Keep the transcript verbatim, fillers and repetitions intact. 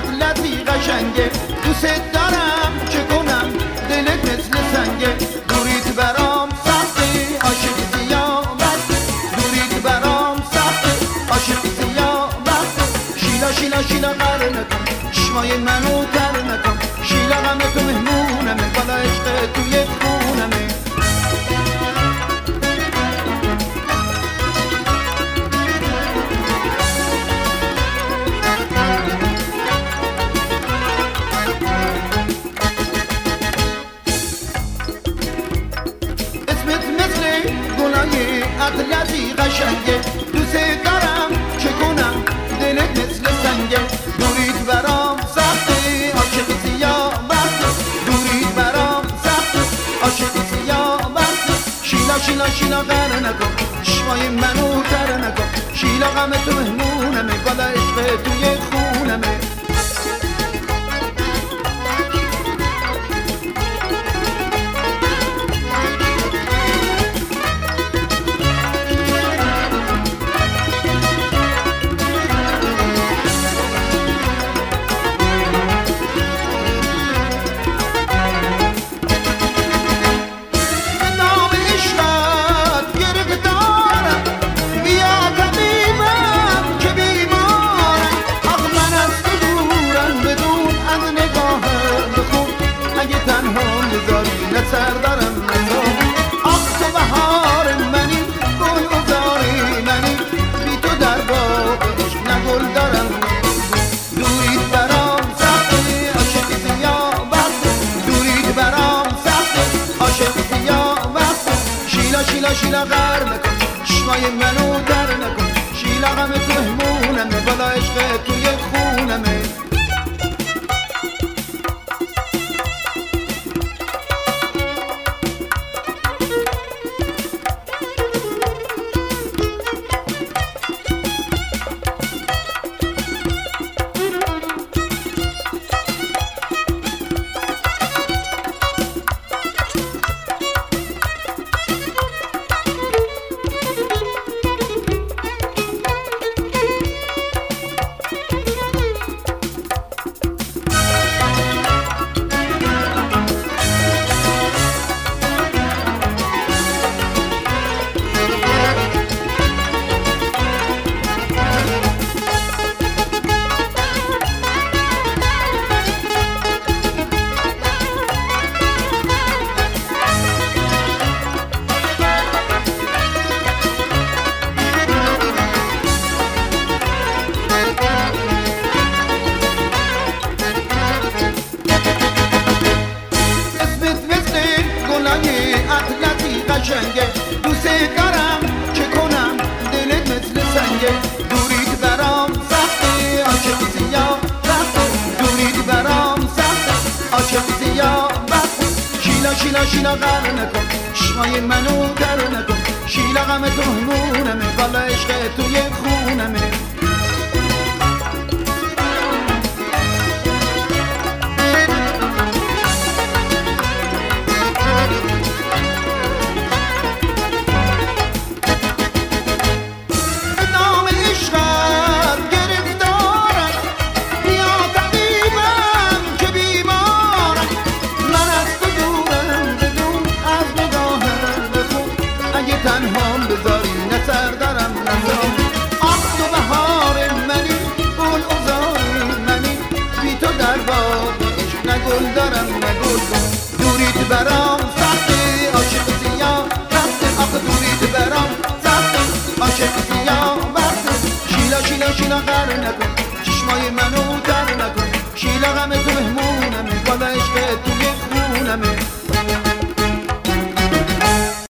عقلتی قشنگه دوست دارم چه کنم دلت مثل سنگه دوریت برام سخته عاشق زیامت دوریت برام سخته عاشق زیامت شیلا شیلا شیلا قره نکن چشمای منو تر نکن شیلا غم تو مهمونمه بالا عشق توی خونمه عقلتی قشنگه دوست دارم چه کنم دلت مثل سنگه دوریت برام سخته عاشق زیامت دوریت برام سخته عاشق زیامت شیلا شیلا شیلا قره نکن چشمای منو تر نکن شیلا غم تو مهمونمه بالا عشق توی خونمه سردارم نزار آخ تو بهار منی گل گذاری منی بی تو در باغ عشق نگل دارم دوریت برام سخته عاشق زیامت دوریت برام سخته عاشق زیامت شیلا شیلا شیلا غر نکن چشمای منو در نکن شیلا غم تو مهمونمه بالا عشق توی خونمه قشنگه دوست دارم چه کنم دلت مثل سنگه دوریت برام سخته عاشق زیامت دوریت برام سخته عاشق زیامت شیلا شیلا شیلا قره نکن چشمای منو در نکن شیلا غم تو مهمونمه بالا عشق توی خونمه تنهام بذاری نه سردارم نزار آخ تو بهار منی گل ازاری منی بی تو در باغ عشق نه گل دارم نه گل دوریت برام سخته عاشق زیامت آخ دوریت برام سخته عاشق زیامت شیلا شیلا شیلا قره نکن چشمای منو تر نکن شیلا غم تو مهمونمه بالا عشق